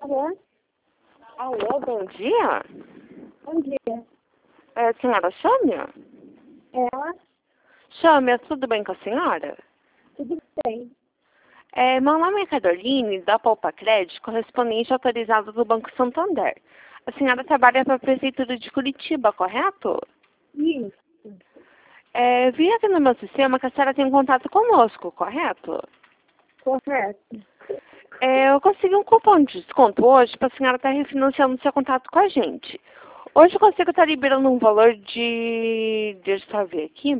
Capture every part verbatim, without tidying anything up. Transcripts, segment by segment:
Alô? Alô, bom dia. Bom dia. É a senhora Sâmia? Ela? Sâmia, tudo bem com a senhora? Tudo bem. É, meu nome é Caroline, da Poupa Crédito, correspondente autorizado do Banco Santander. A senhora trabalha para a Prefeitura de Curitiba, correto? Isso. É, vi aqui no meu sistema que a senhora tem um contato conosco, correto? Correto. É, eu consegui um cupom de desconto hoje para a senhora estar refinanciando seu contato com a gente. Hoje eu consigo estar liberando um valor de... Deixa eu só ver aqui.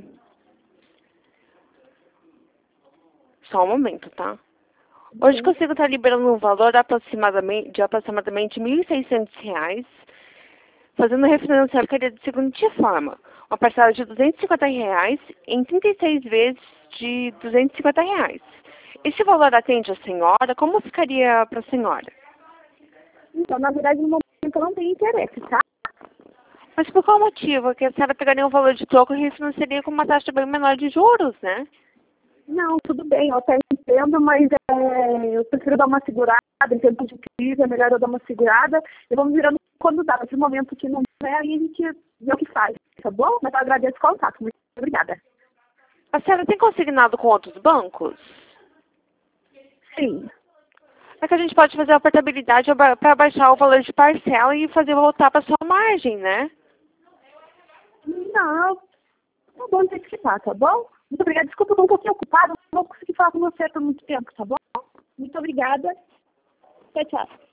Só um momento, tá? Hoje eu consigo estar liberando um valor aproximadamente, de aproximadamente mil e seiscentos reais, fazendo refinanciamento que é de seguinte forma. Uma parcela de duzentos e cinquenta reais em trinta e seis vezes de duzentos e cinquenta reais. Esse valor atende a senhora? Como ficaria para a senhora? Então, na verdade, no momento eu não tenho interesse, tá? Mas por qual motivo? Que a senhora pegaria um valor de troco e refinanciaria com uma taxa bem menor de juros, né? Não, tudo bem, eu até entendo, mas é, eu prefiro dar uma segurada, em tempo de crise, é melhor eu dar uma segurada, e vamos virando quando dá. Nesse momento que não é, aí a gente vê o que faz, tá bom? Mas eu agradeço o contato, muito obrigada. A senhora tem consignado com outros bancos? Sim. É que a gente pode fazer a portabilidade para baixar o valor de parcela e fazer voltar para sua margem, né? Não, tá bom, tem que tá, tá bom? Muito obrigada, desculpa, eu tô um pouquinho ocupada, não vou conseguir falar com você por muito tempo, tá bom? Muito obrigada. Tchau, tchau.